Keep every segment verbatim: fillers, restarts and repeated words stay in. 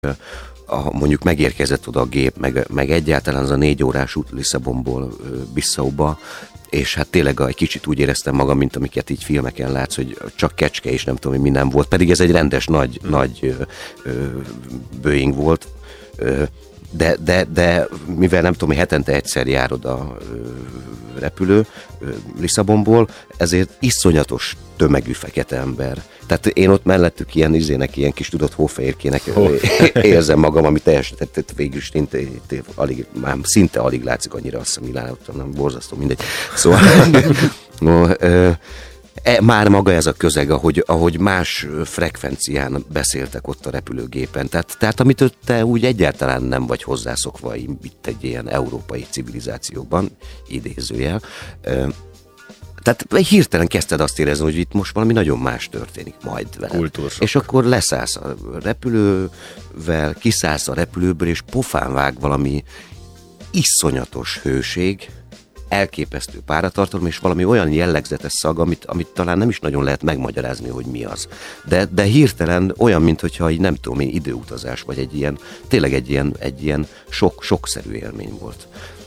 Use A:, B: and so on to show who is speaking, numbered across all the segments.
A: a, mondjuk megérkezett oda a gép, meg, meg egyáltalán az a négy órás út Lisszabonból Bissauba, és hát tényleg egy kicsit úgy éreztem magam, mint amiket így filmeken látsz, hogy csak kecske és nem tudom, hogy mi nem volt, pedig ez egy rendes nagy, hmm. nagy ö, ö, Boeing volt, ö, de, de, de mivel nem tudom, hogy hetente egyszer járod a ö, repülő ö, Lisszabonból, ezért iszonyatos tömegű fekete ember. Tehát én ott mellettük ilyen izének, ilyen kis tudott hófehérkének oh. érzem magam, ami teljesen, tehát végül is szinte, alig, már szinte alig látszik annyira, azt hiszem Milánótól, nem borzasztó, mindegy. Szóval no, ö, E, már maga ez a közeg, ahogy, ahogy más frekvencián beszéltek ott a repülőgépen. Tehát, tehát amit te úgy egyáltalán nem vagy hozzászokva itt egy ilyen európai civilizációban, idézőjel. E, tehát hirtelen kezdted azt érezni, hogy itt most valami nagyon más történik majd veled. És akkor leszállsz a repülővel, kiszállsz a repülőből, és pofán vág valami iszonyatos hőség, elképesztő páratartalom, és valami olyan jellegzetes szag, amit, amit talán nem is nagyon lehet megmagyarázni, hogy mi az. De, de hirtelen olyan, mintha így nem tudom én, időutazás, vagy egy ilyen, tényleg egy ilyen, egy ilyen sok, sokszerű élmény volt.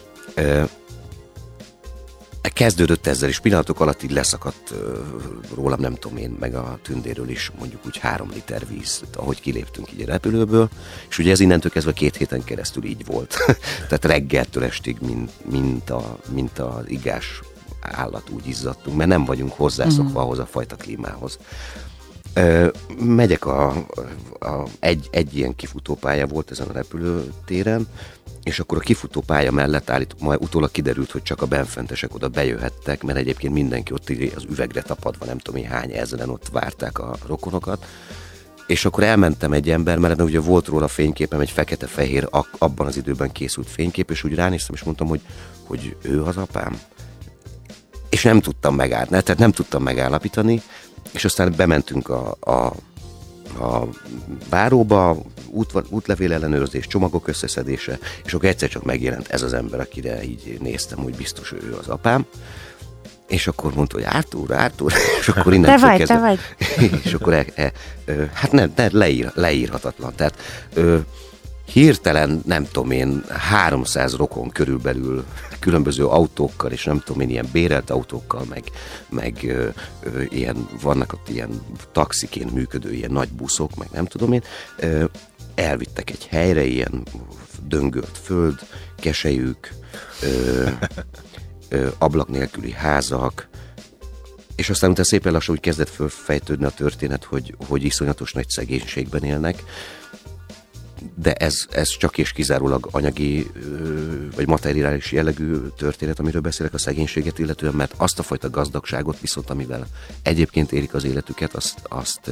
A: Kezdődött ezzel, és pillanatok alatt így leszakadt rólam, nem tudom én, meg a tündéről is mondjuk úgy három liter víz, ahogy kiléptünk így a repülőből, és ugye ez innentől kezdve két héten keresztül így volt. Tehát reggeltől estig, mint, mint, a, mint az igás állat úgy izzadtunk, mert nem vagyunk hozzászokva ahhoz a fajta klímához. Ö, megyek a, a, egy, egy ilyen kifutópálya volt ezen a repülőtéren, és akkor a kifutópálya mellett állít, majd utólag kiderült, hogy csak a benfentesek oda bejöhettek, mert egyébként mindenki ott az üvegre tapadva, nem tudom én hány ezeren ott várták a rokonokat. És akkor elmentem egy ember, mert ugye volt róla fényképem, egy fekete-fehér, abban az időben készült fénykép, és úgy ránéztem, és mondtam, hogy, hogy ő az apám. És nem tudtam megállni, tehát nem tudtam megállapítani, és aztán bementünk a, a a báróba, út, útlevél ellenőrzés, csomagok összeszedése, és akkor egyszer csak megjelent ez az ember, akire így néztem, hogy biztos ő az apám, és akkor mondta, hogy Arthur, Arthur, és akkor innen
B: te vagy, kezdve, te vagy.
A: És akkor e, e, e, hát nem, de leír, leírhatatlan, tehát ö, hirtelen, nem tudom én, háromszáz rokon körülbelül különböző autókkal, és nem tudom én, ilyen bérelt autókkal, meg, meg ö, ö, ilyen, vannak ott ilyen taxiként működő ilyen nagy buszok, meg nem tudom én, ö, elvittek egy helyre, ilyen döngölt föld, keselyük, ö, ö, ablak nélküli házak, és aztán utána szépen lassan úgy kezdett fölfejtődni a történet, hogy, hogy iszonyatos nagy szegénységben élnek, de ez, ez csak és kizárólag anyagi vagy materiális jellegű történet, amiről beszélek a szegénységet illetően, mert azt a fajta gazdagságot viszont, amivel egyébként élik az életüket, azt, azt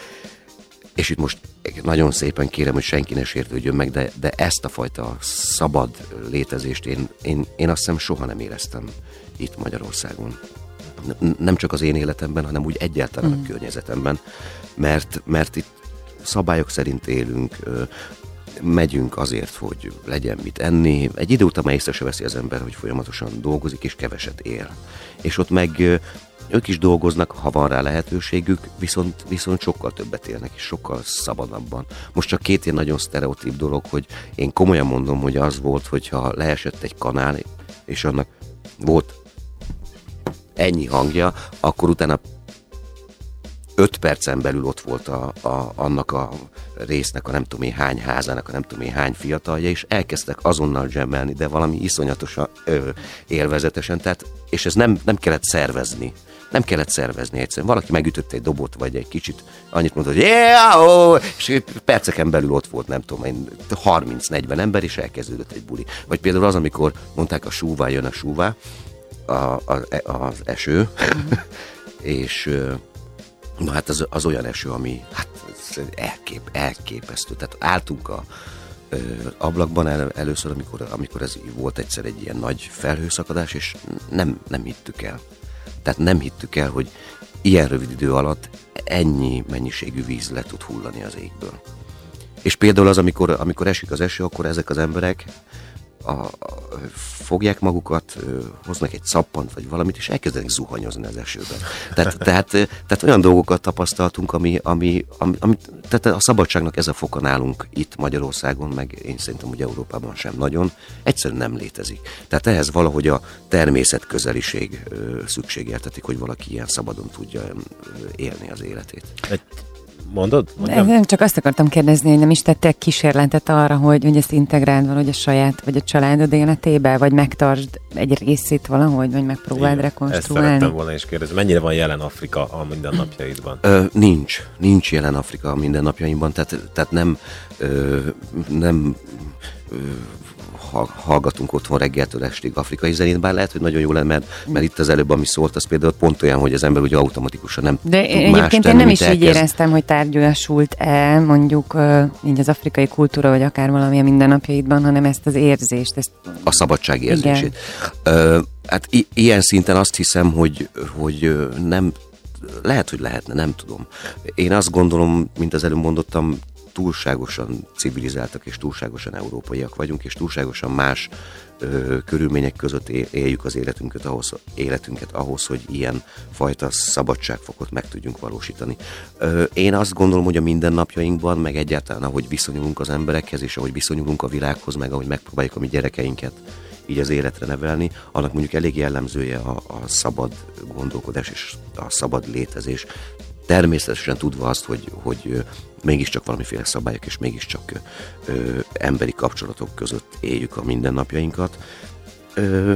A: és itt most nagyon szépen kérem, hogy senki ne sértődjön meg, de, de ezt a fajta szabad létezést én, én, én azt hiszem soha nem éreztem itt Magyarországon. Nem csak az én életemben, hanem úgy egyáltalán mm. a környezetemben, mert, mert itt szabályok szerint élünk, megyünk azért, hogy legyen mit enni. Egy idő után már észre se veszi az ember, hogy folyamatosan dolgozik és keveset él. És ott meg ők is dolgoznak, ha van rá lehetőségük, viszont, viszont sokkal többet élnek, és sokkal szabadabban. Most csak két ilyen nagyon sztereotíp dolog, hogy én komolyan mondom, hogy az volt, hogyha leesett egy kanál, és annak volt ennyi hangja, akkor utána öt percen belül ott volt a, a, annak a résznek, a nem tudom én hány házának, a nem tudom én hány fiatalja, és elkezdtek azonnal dzsemmelni, de valami iszonyatosan ö, élvezetesen, tehát, és ez nem, nem kellett szervezni. Nem kellett szervezni egyszerűen. Valaki megütött egy dobot, vagy egy kicsit annyit mondott, hogy yeah, oh! És perceken belül ott volt, nem tudom én, harminc-negyven ember, és elkezdődött egy buli. Vagy például az, amikor mondták a súvá, jön a súvá, a, a, az eső, és na hát az, az olyan eső, ami hát elkép, elképesztő. Tehát álltunk a ö, ablakban el, először, amikor, amikor ez volt egyszer egy ilyen nagy felhőszakadás, és nem, nem hittük el. Tehát nem hittük el, hogy ilyen rövid idő alatt ennyi mennyiségű víz le tud hullani az égből. És például az, amikor, amikor esik az eső, akkor ezek az emberek a, a, fogják magukat, hoznak egy szappant, vagy valamit, és elkezdenek zuhanyozni az esőben. Tehát, tehát, tehát olyan dolgokat tapasztaltunk, ami, ami, ami, ami, tehát a szabadságnak ez a foka nálunk itt Magyarországon, meg én szerintem, hogy Európában sem nagyon, egyszerűen nem létezik. Tehát ehhez valahogy a természetközeliség szükségeltetik, hogy valaki ilyen szabadon tudja élni az életét.
B: Egy Mondod?
C: Nem, csak azt akartam kérdezni, hogy nem is tettek kísérletet arra, hogy, hogy ezt integráld valahogy a saját, vagy a családod életébe, vagy megtartsd egy részét valahogy, vagy megpróbáld igen, rekonstruálni.
B: Ezt szerettem volna is kérdezni. Mennyire van jelen Afrika a mindennapjaidban?
A: Ö, nincs. Nincs jelen Afrika a mindennapjaimban, tehát, tehát nem, ö, nem ö, hallgatunk otthon reggeltől estig afrikai zenét, bár lehet, hogy nagyon jó lenne, mert, mert itt az előbb, ami szólt, az például pont olyan, hogy az ember ugye automatikusan nem
C: de
A: tud
C: egyébként
A: más tenni,
C: én nem is
A: elkezd.
C: így éreztem, hogy tárgyasult el mondjuk így az afrikai kultúra, vagy akár valami a mindennapjaidban, hanem ezt az érzést. Ezt...
A: A szabadság érzését. Ö, hát i- ilyen szinten azt hiszem, hogy, hogy nem, lehet, hogy lehetne, nem tudom. Én azt gondolom, mint az előbb mondottam, túlságosan civilizáltak és túlságosan európaiak vagyunk, és túlságosan más ö, körülmények között éljük az életünket ahhoz, életünket ahhoz, hogy ilyen fajta szabadságfokot meg tudjunk valósítani. Ö, én azt gondolom, hogy a mindennapjainkban, meg egyáltalán ahogy viszonyulunk az emberekhez, és ahogy viszonyulunk a világhoz, meg ahogy megpróbáljuk a mi gyerekeinket így az életre nevelni, annak mondjuk elég jellemzője a, a szabad gondolkodás és a szabad létezés. Természetesen tudva azt, hogy, hogy mégiscsak valamiféle szabályok, és mégiscsak ö, emberi kapcsolatok között éljük a mindennapjainkat. Ö,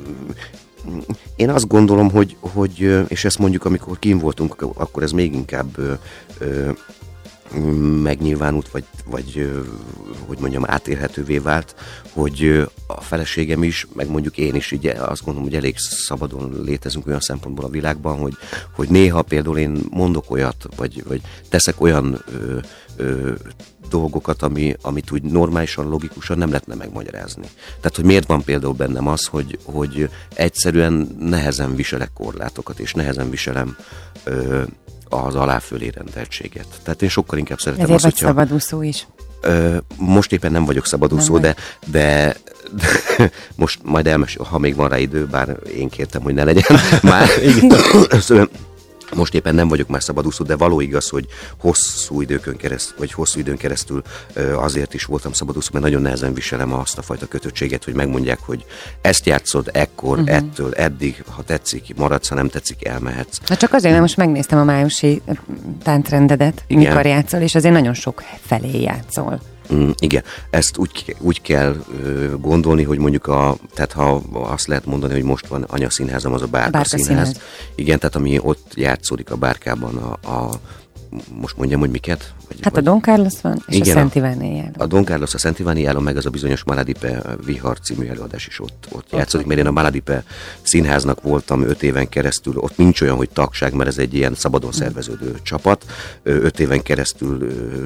A: én azt gondolom, hogy, hogy, és ezt mondjuk, amikor kín voltunk, akkor ez még inkább ö, ö, megnyilvánult, vagy, vagy hogy mondjam, átélhetővé vált, hogy a feleségem is, meg mondjuk én is, ugye azt gondolom, hogy elég szabadon létezünk olyan szempontból a világban, hogy, hogy néha például én mondok olyat, vagy, vagy teszek olyan ö, ö, dolgokat, ami, amit úgy normálisan, logikusan nem lehetne megmagyarázni. Tehát, hogy miért van például bennem az, hogy, hogy egyszerűen nehezen viselek korlátokat, és nehezen viselem ö, az aláfölé rendeltséget. Tehát én sokkal inkább szeretem
C: ezért
A: azt,
C: vagy
A: hogyha...
C: szabadúszó is.
A: Ö, most éppen nem vagyok szabadúszó,
C: nem
A: de, de, de most majd elmesél, ha még van rá idő, bár én kértem, hogy ne legyen már. Szóval most éppen nem vagyok már szabadúszó, de való igaz, hogy hosszú időkön keresztül, vagy hosszú időn keresztül azért is voltam szabadúszó, mert nagyon nehezen viselem azt a fajta kötöttséget, hogy megmondják, hogy ezt játszod ekkor, uh-huh. ettől, eddig, ha tetszik, maradsz, ha nem tetszik, elmehetsz.
C: Na csak azért, mert most megnéztem a májusi táncrendedet, igen. Mikor játszol, és azért nagyon sok felé játszol.
A: Mm, igen, ezt úgy, úgy kell ö, gondolni, hogy mondjuk a, tehát ha azt lehet mondani, hogy most van anyaszínházam, az a Bárka, Bárka színház. színház. Igen, tehát ami ott játszódik a Bárkában a, a most mondjam, hogy miket? Vagy,
C: hát
A: vagy...
C: a Don Carlos van, és igen, a Szent Iváni Jáló.
A: A Don Carlos, a Szent Iváni Jáló, meg az a bizonyos Maladipe Vihar című előadás is ott, ott játszódik, mert én a Maladipe színháznak voltam öt éven keresztül, ott nincs olyan, hogy tagság, mert ez egy ilyen szabadon szerveződő mm. csapat, öt éven keresztül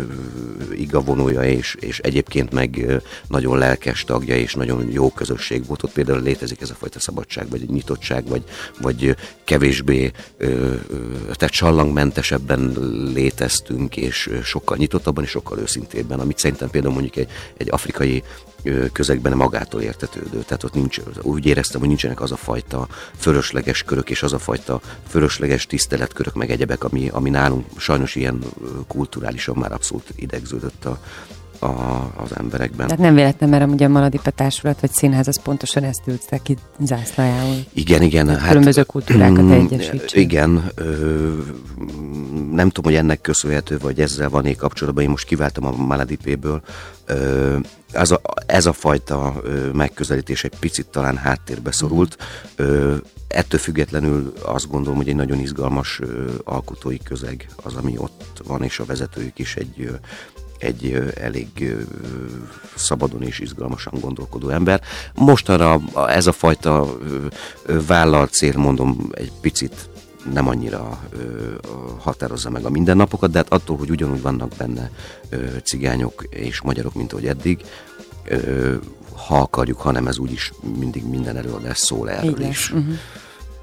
A: igavonója, és, és egyébként meg nagyon lelkes tagja, és nagyon jó közösség volt. Ott például létezik ez a fajta szabadság, vagy nyitottság, vagy, vagy kevésbé, tehát sallangmentesebben léteztünk, és sokkal nyitottabban és sokkal őszintébben, amit szerintem például mondjuk egy, egy afrikai közegben magától értetődő. Tehát ott nincs, úgy éreztem, hogy nincsenek az a fajta fölösleges körök, és az a fajta fölösleges tiszteletkörök, meg egyebek, ami, ami nálunk sajnos ilyen kulturálisan már abszolút idegződött a A, az emberekben.
C: Tehát nem véletlen, mert ugye a Maladipe Társulat vagy színház az pontosan ezt ültek ki zászlajául.
A: Igen, igen. Hát,
C: különböző kultúrákat egyesítsen.
A: Igen. Ö, nem tudom, hogy ennek köszönhető, vagy ezzel van-e kapcsolatban. Én most kiváltam a Maladipéből. Ö, ez, a, ez a fajta ö, megközelítés egy picit talán háttérbe szorult. Ö, ettől függetlenül azt gondolom, hogy egy nagyon izgalmas ö, alkotói közeg az, ami ott van, és a vezetőjük is egy ö, egy elég szabadon és izgalmasan gondolkodó ember. Mostanra ez a fajta vállalt cél, mondom, egy picit nem annyira határozza meg a mindennapokat, de hát attól, hogy ugyanúgy vannak benne cigányok és magyarok, mint ahogy eddig, ha akarjuk, hanem ez úgyis mindig minden előadás szól erről is. Uh-huh.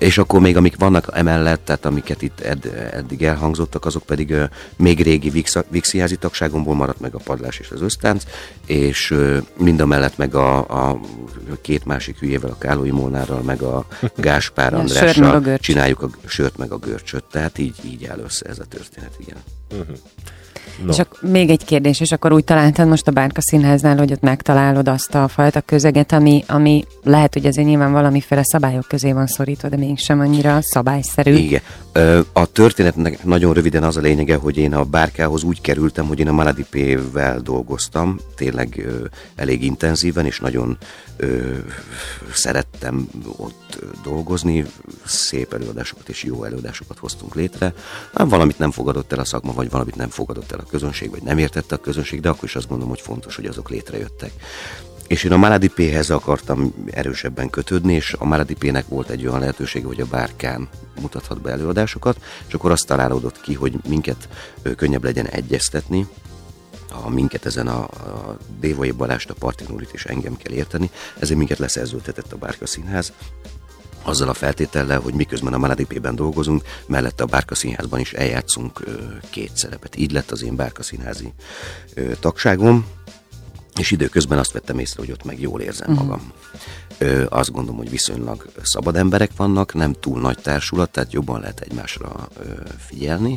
A: És akkor még amik vannak emellett, tehát amiket itt edd, eddig elhangzottak, azok pedig uh, még régi vígszínházi tagságomból maradt meg a Padlás és az Ösztánc, és uh, mind a mellett meg a, a két másik hülyével, a Kálói Molnárral, meg a Gáspár Andrással csináljuk a sört meg a görcsöt, tehát így, így áll össze ez a történet, igen. Uh-huh.
C: No. És ak- még egy kérdés, és akkor úgy találtad most a Bárka Színháznál, hogy ott megtalálod azt a fajta közeget, ami, ami lehet, hogy azért nyilván valamiféle szabályok közé van szorítva, de mégsem annyira szabályszerű.
A: Igen. A történetnek nagyon röviden az a lényege, hogy én a Bárkához úgy kerültem, hogy én a Maladipével dolgoztam, tényleg elég intenzíven, és nagyon ö, szerettem ott dolgozni, szép előadásokat és jó előadásokat hoztunk létre. Valamit nem fogadott el a szakma, vagy valamit nem fogadott el a közönség, vagy nem értette a közönség, de akkor is azt gondolom, hogy fontos, hogy azok létrejöttek. És én a Maladipéhez akartam erősebben kötődni, és a Maladipének volt egy olyan lehetősége, hogy a Bárkán mutathat be előadásokat, és akkor azt találódott ki, hogy minket könnyebb legyen egyeztetni, ha minket ezen a, a Dévai Balást, a Partinorit és engem kell érteni, ezért minket leszerződtetett a Bárka Színház, azzal a feltétellel, hogy miközben a Maladipében dolgozunk, mellette a Bárka Színházban is eljátszunk ö, két szerepet. Így lett az én Bárka Színházi ö, tagságom, és időközben azt vettem észre, hogy ott meg jól érzem uh-huh. magam. Ö, azt gondolom, hogy viszonylag szabad emberek vannak, nem túl nagy társulat, tehát jobban lehet egymásra ö, figyelni,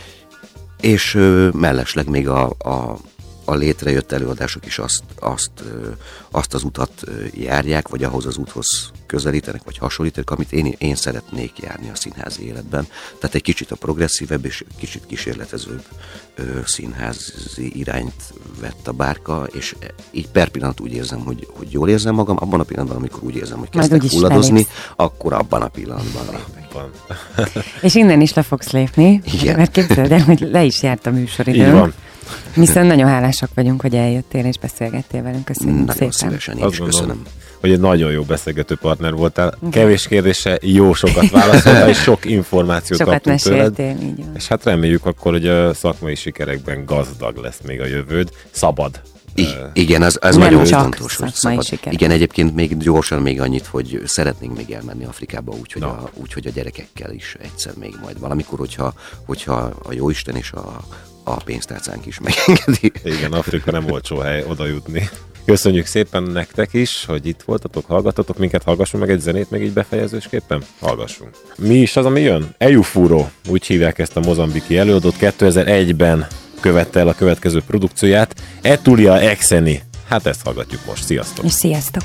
A: és ö, mellesleg még a, a a létrejött előadások is azt, azt, azt az utat járják, vagy ahhoz az úthoz közelítenek, vagy hasonlítanak, amit én, én szeretnék járni a színházi életben. Tehát egy kicsit a progresszívebb és kicsit kísérletezőbb színházi irányt vett a Bárka, és így per pillanat úgy érzem, hogy, hogy jól érzem magam, abban a pillanatban, amikor úgy érzem, hogy kezdtek hulladozni, akkor abban a pillanatban lépek.
C: És innen is le fogsz lépni, igen. Mert képzeld el, hogy le is járt a műsoridőm. Így van. Viszont nagyon hálásak vagyunk, hogy eljöttél és beszélgettél velünk. Köszönjük nagyon szépen.
A: Szívesen, én is köszönöm.
B: Hogy egy nagyon jó beszélgető partner voltál. Kevés kérdése, jó sokat válaszoltál, és sok információt
C: sokat
B: kaptunk tőled.
C: Így van.
B: És hát reméljük akkor, hogy a szakmai sikerekben gazdag lesz még a jövőd. Szabad.
A: I- igen, az, az nagyon fontos, hogy szabad. Sikerek. Igen, egyébként még gyorsan még annyit, hogy szeretnénk még elmenni Afrikába, úgyhogy no. a, úgy, hogy a gyerekekkel is egyszer még majd valamikor, hogyha, hogyha a Jóisten és a a pénztárcánk is megengedi.
B: Igen, Afrika nem olcsó hely oda jutni. Köszönjük szépen nektek is, hogy itt voltatok, hallgattatok minket, hallgassunk meg egy zenét még így befejezősképpen? Hallgassunk. Mi is az, ami jön? Eyufuro, úgy hívják ezt a mozambiki előadót, kétezer-egyben követte el a következő produkcióját, Etulia Exeni. Hát ezt hallgatjuk most. Sziasztok!
C: És sziasztok!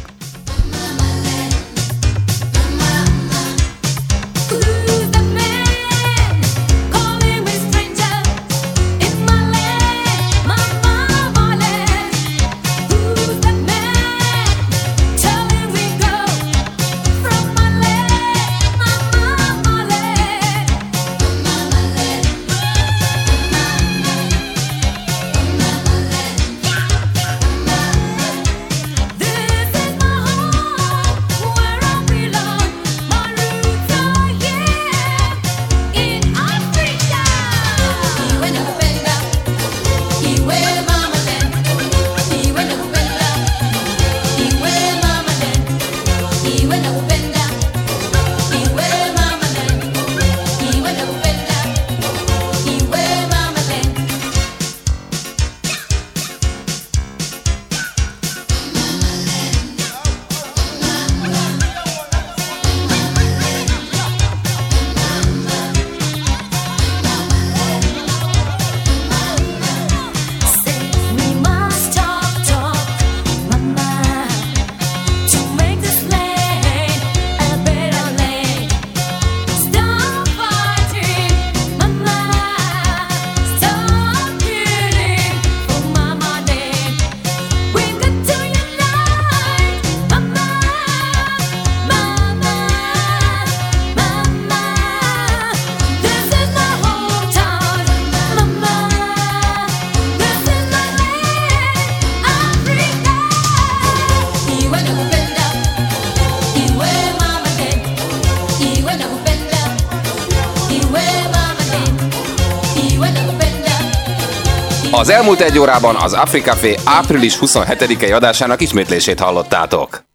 D: Az elmúlt egy órában az Africafé április huszonhetedikei adásának ismétlését hallottátok.